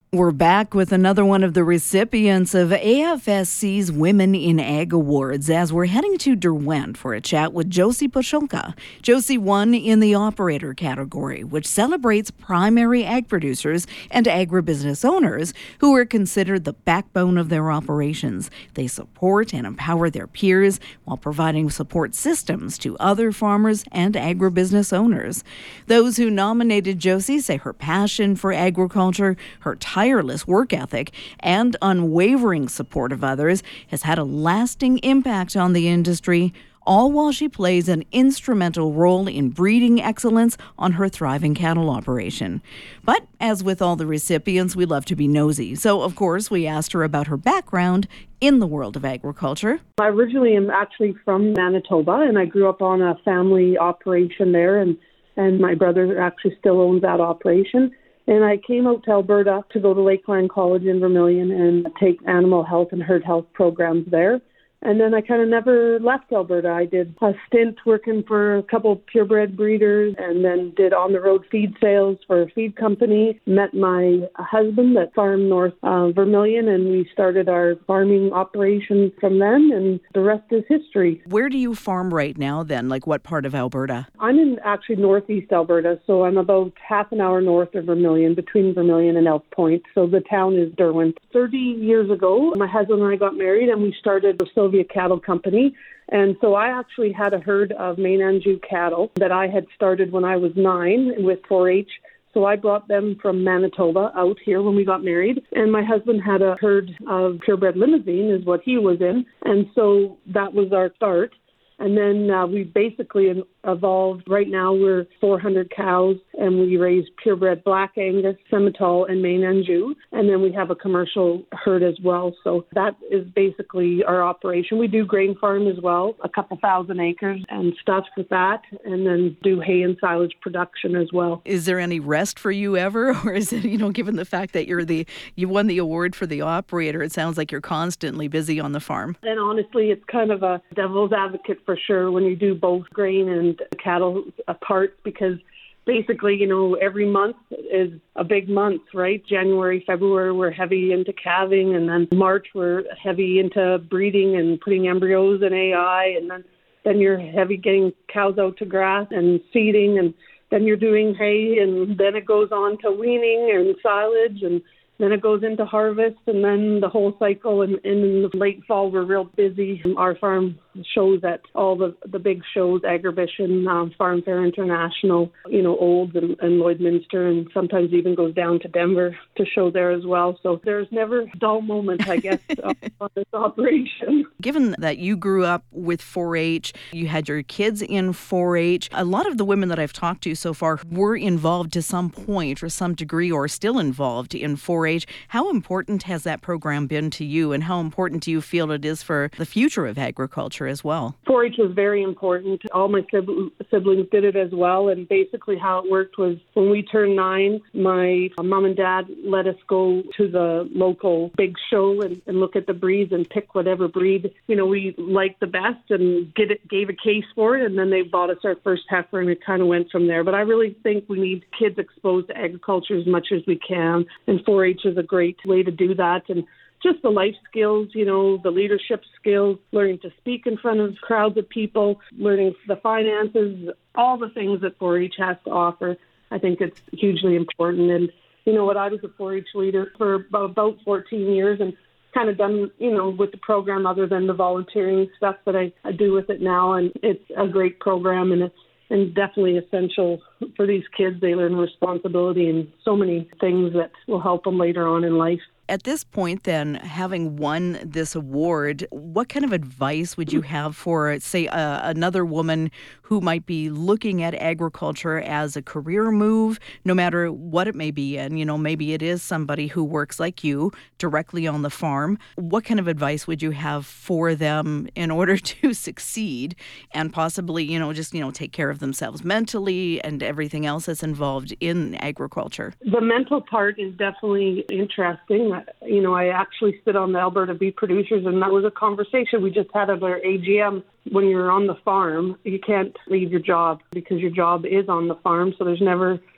We're back with another one of the recipients of AFSC's Women in Ag Awards as we're heading to Derwent for a chat with Josie Pashulka. Josie won in the operator category, which celebrates primary ag producers and agribusiness owners who are considered the backbone of their operations. They support and empower their peers while providing support systems to other farmers and agribusiness owners. Those who nominated Josie say her passion for agriculture, her tireless work ethic, and unwavering support of others has had a lasting impact on the industry, all while she plays an instrumental role in breeding excellence on her thriving cattle operation. But as with all the recipients, we love to be nosy. So, of course, we asked her about her background in the world of agriculture. I originally am actually from Manitoba, and I grew up on a family operation there, and my brother actually still owns that operation. And I came out to Alberta to go to Lakeland College in Vermilion and take animal health and herd health programs there. And then I kind of never left Alberta. I did a stint working for a couple of purebred breeders and then did on-the-road feed sales for a feed company. Met my husband at Farm North Vermilion, and we started our farming operation from then, and the rest is history. Where do you farm right now then? Like what part of Alberta? I'm in actually northeast Alberta, so I'm about half an hour north of Vermilion, between Vermilion and Elk Point. So the town is Derwent. 30 years ago, my husband and I got married, and we started Sylvia Cattle Company. And so I actually had a herd of Maine Anjou cattle that I had started when I was 9 with 4-H. So I brought them from Manitoba out here when we got married. And my husband had a herd of purebred Limousin is what he was in. And so that was our start. And then we basically evolved. Right now we're 400 cows, and we raise purebred Black Angus, Simmental, and Maine Anjou. And then we have a commercial herd as well. So that is basically our operation. We do grain farm as well, a couple thousand acres and stuff with that, and then do hay and silage production as well. Is there any rest for you ever? Or is it, given the fact that you won the award for the operator, it sounds like you're constantly busy on the farm. And honestly, it's kind of a devil's advocate for sure when you do both grain and cattle apart, because basically, every month is a big month, right? January, February, we're heavy into calving, and then March, we're heavy into breeding and putting embryos in AI, and then you're heavy getting cows out to grass and feeding, and then you're doing hay, and then it goes on to weaning and silage, and then it goes into harvest, and then the whole cycle. And in the late fall, we're real busy. Our farm shows at all the big shows, Agribition, Farm Fair International, Olds and Lloydminster, and sometimes even goes down to Denver to show there as well. So there's never a dull moment, I guess, on this operation. Given that you grew up with 4-H, you had your kids in 4-H, a lot of the women that I've talked to so far were involved to some point or some degree or still involved in 4-H. How important has that program been to you, and how important do you feel it is for the future of agriculture as well? 4-H was very important. All my siblings did it as well, and basically how it worked was when we turned 9, my mom and dad let us go to the local big show and look at the breeds and pick whatever breed we liked the best and gave a case for it, and then they bought us our first heifer, and it kind of went from there. But I really think we need kids exposed to agriculture as much as we can, and 4-H is a great way to do that. And just the life skills, the leadership skills, learning to speak in front of crowds of people, learning the finances, all the things that 4-H has to offer. I think it's hugely important. And I was a 4-H leader for about 14 years and kind of done, with the program other than the volunteering stuff that I do with it now. And it's a great program, and it's definitely essential for these kids. They learn responsibility and so many things that will help them later on in life. At this point, then, having won this award, what kind of advice would you have for, say, another woman who might be looking at agriculture as a career move, no matter what it may be? And, maybe it is somebody who works like you directly on the farm. What kind of advice would you have for them in order to succeed and possibly, just take care of themselves mentally and everything else that's involved in agriculture? The mental part is definitely interesting. I actually sit on the Alberta Beef Producers, and that was a conversation we just had at our AGM. When you're on the farm, you can't leave your job because your job is on the farm, so there's never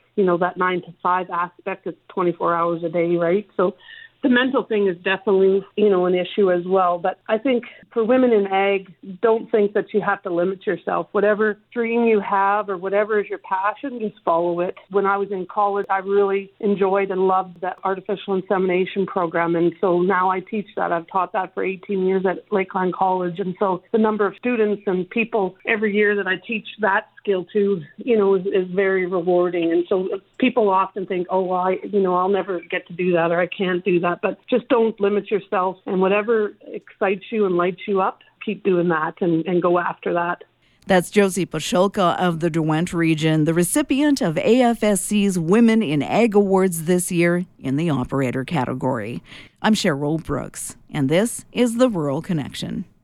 that 9 to 5 aspect. It's 24 hours a day, right? So the mental thing is definitely, an issue as well. But I think for women in ag, don't think that you have to limit yourself. Whatever dream you have or whatever is your passion, just follow it. When I was in college, I really enjoyed and loved that artificial insemination program. And so now I teach that. I've taught that for 18 years at Lakeland College. And so the number of students and people every year that I teach that skill to, is very rewarding. And so people often think, I'll never get to do that or I can't do that. But just don't limit yourself, and whatever excites you and lights you up, keep doing that and go after that. That's Josie Pashulka of the Derwent region, the recipient of AFSC's Women in Ag Awards this year in the operator category. I'm Cheryl Brooks, and this is the Rural Connection.